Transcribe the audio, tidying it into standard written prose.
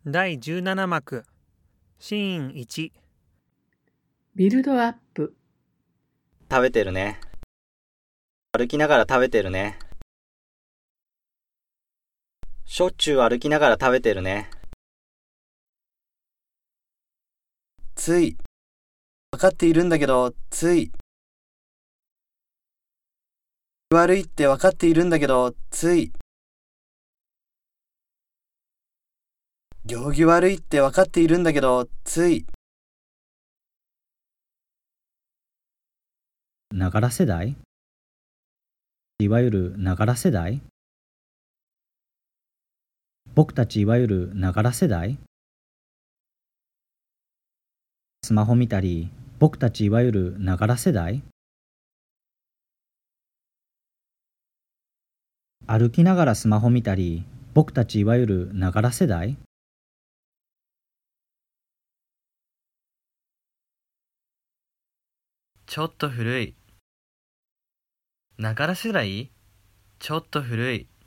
第17幕シーン1。 ビルドアップ。 食べてるね。歩きながら食べてるね。しょっちゅう歩きながら食べてるね。 つい。わかっているんだけど、つい。悪いってわかっているんだけど、つい。行儀悪いってわかっているんだけど、つい。 ながら世代、いわゆるながら世代、僕たちいわゆるながら世代、スマホ見たり、僕たちいわゆるながら世代、歩きながらスマホ見たり、僕たちいわゆるながら世代、 ちょっと古い。ながら世代？ちょっと古い。